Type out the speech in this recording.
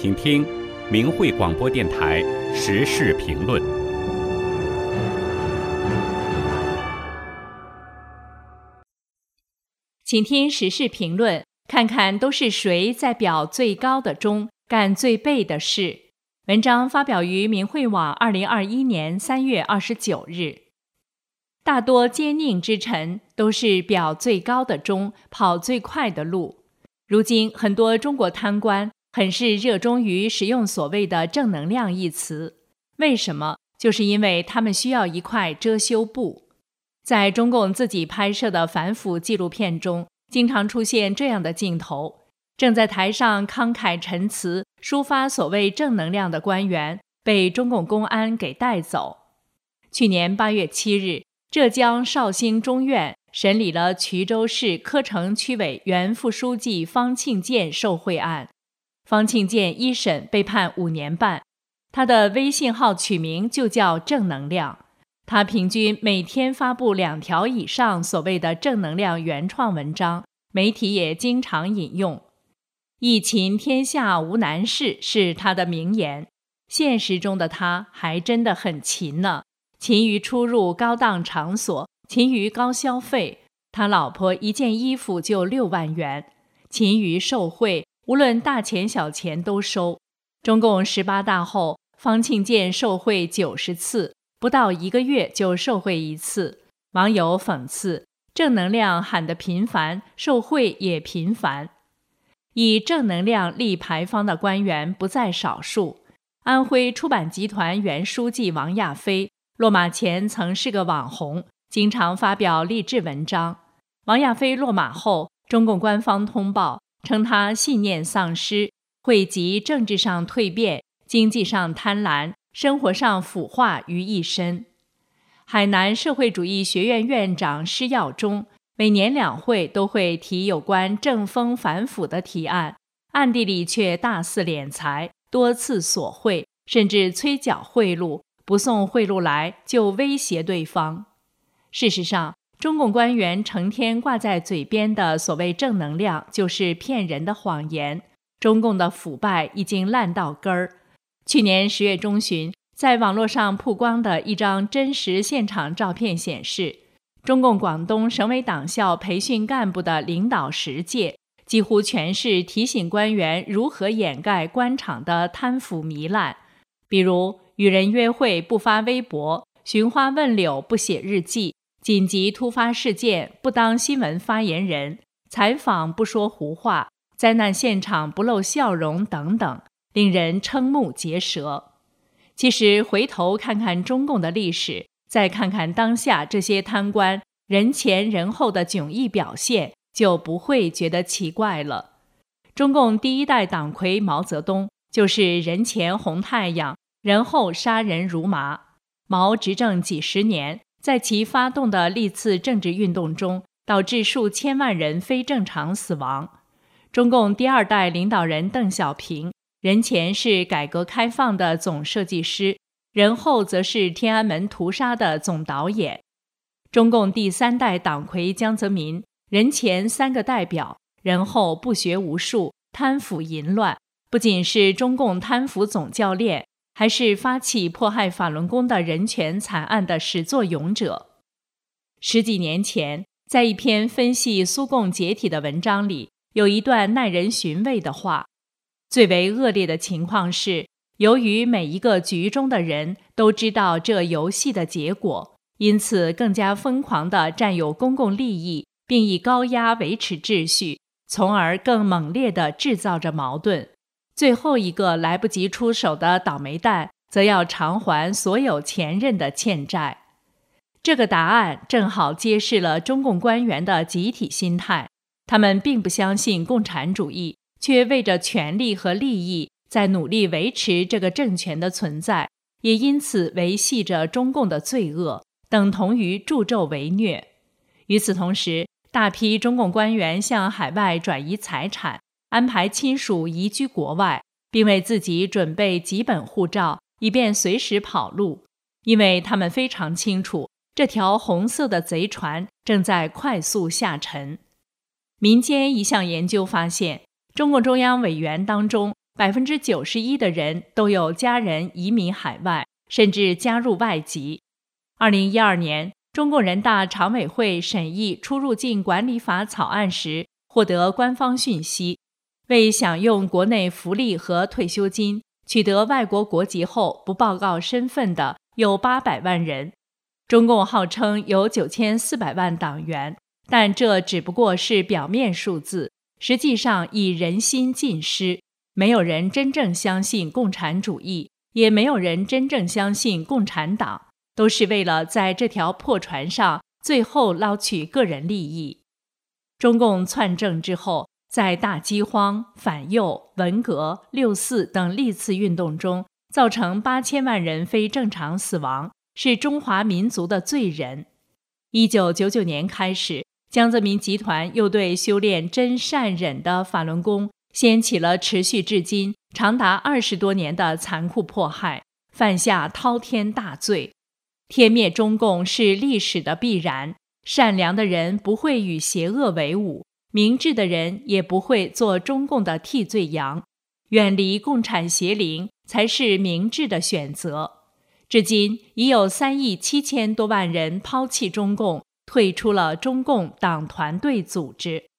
请听明慧广播电台时事评论。 请听时事评论，看看都是谁在表最高的忠，干最背的事。文章发表于明慧网2021年3月29日。大多奸佞之臣都是表最高的忠，跑最快的路。如今很多中国贪官很是热衷于使用所谓的正能量一词，为什么？就是因为他们需要一块遮羞布。在中共自己拍摄的反腐纪录片中，经常出现这样的镜头：正在台上慷慨陈词抒发所谓正能量的官员被中共公安给带走。去年8月7日，浙江绍兴中院审理了衢州市柯城区委原副书记方庆建受贿案。方庆建一审被判5年半，他的微信号取名就叫正能量。他平均每天发布2条以上所谓的正能量原创文章，媒体也经常引用。一勤天下无难事是他的名言。现实中的他还真的很勤呢，勤于出入高档场所，勤于高消费。他老婆一件衣服就6万元，勤于受贿，无论大钱小钱都收。中共18大后，方庆建受贿90次，不到1个月就受贿1次。网友讽刺，正能量喊得频繁，受贿也频繁。以正能量立牌坊的官员不在少数。安徽出版集团原书记王亚飞，落马前曾是个网红，经常发表励志文章。王亚飞落马后，中共官方通报称他信念丧失，汇集政治上蜕变、经济上贪婪、生活上腐化于一身。海南社会主义学院院长施耀中每年2会都会提有关正风反腐的提案，暗地里却大肆敛财，多次索贿，甚至催缴贿赂，不送贿赂来就威胁对方。事实上，中共官员成天挂在嘴边的所谓正能量就是骗人的谎言。中共的腐败已经烂到根儿。去年10月中旬，在网络上曝光的一张真实现场照片显示，中共广东省委党校培训干部的领导10届，几乎全是提醒官员如何掩盖官场的贪腐糜烂，比如与人约会不发微博，寻花问柳不写日记，紧急突发事件不当新闻发言人，采访不说胡话，灾难现场不露笑容等等，令人瞠目结舌。其实回头看看中共的历史，再看看当下这些贪官人前人后的迥异表现，就不会觉得奇怪了。中共第1代党魁毛泽东就是人前红太阳，人后杀人如麻。毛执政几十年，在其发动的历次政治运动中，导致数千万人非正常死亡。中共第2代领导人邓小平，人前是改革开放的总设计师，人后则是天安门屠杀的总导演。中共第3代党魁江泽民，人前3个代表，人后不学无术，贪腐淫乱，不仅是中共贪腐总教练，还是发起迫害法轮功的人权惨案的始作俑者。10几年前，在一篇分析苏共解体的文章里，有一段耐人寻味的话：最为恶劣的情况是，由于每一个局中的人都知道这游戏的结果，因此更加疯狂地占有公共利益，并以高压维持秩序，从而更猛烈地制造着矛盾。最后一个来不及出手的倒霉蛋，则要偿还所有前任的欠债。这个答案正好揭示了中共官员的集体心态，他们并不相信共产主义，却为着权力和利益在努力维持这个政权的存在，也因此维系着中共的罪恶，等同于助纣为虐。与此同时，大批中共官员向海外转移财产，安排亲属移居国外，并为自己准备几本护照，以便随时跑路，因为他们非常清楚，这条红色的贼船正在快速下沉。民间一项研究发现，中共中央委员当中 91%的人都有家人移民海外，甚至加入外籍。2012年，中共人大常委会审议出入境管理法草案时，获得官方讯息，为享用国内福利和退休金，取得外国国籍后不报告身份的有800万人。中共号称有9400万党员，但这只不过是表面数字，实际上已人心尽失。没有人真正相信共产主义，也没有人真正相信共产党，都是为了在这条破船上最后捞取个人利益。中共篡政之后，在大饥荒、反右、文革、6·4等历次运动中，造成8000万人非正常死亡，是中华民族的罪人。1999年开始，江泽民集团又对修炼真善忍的法轮功掀起了持续至今长达20多年的残酷迫害，犯下滔天大罪。天灭中共是历史的必然，善良的人不会与邪恶为伍，明智的人也不会做中共的替罪羊，远离共产邪灵才是明智的选择。至今已有3亿7千多万人抛弃中共，退出了中共党团队组织。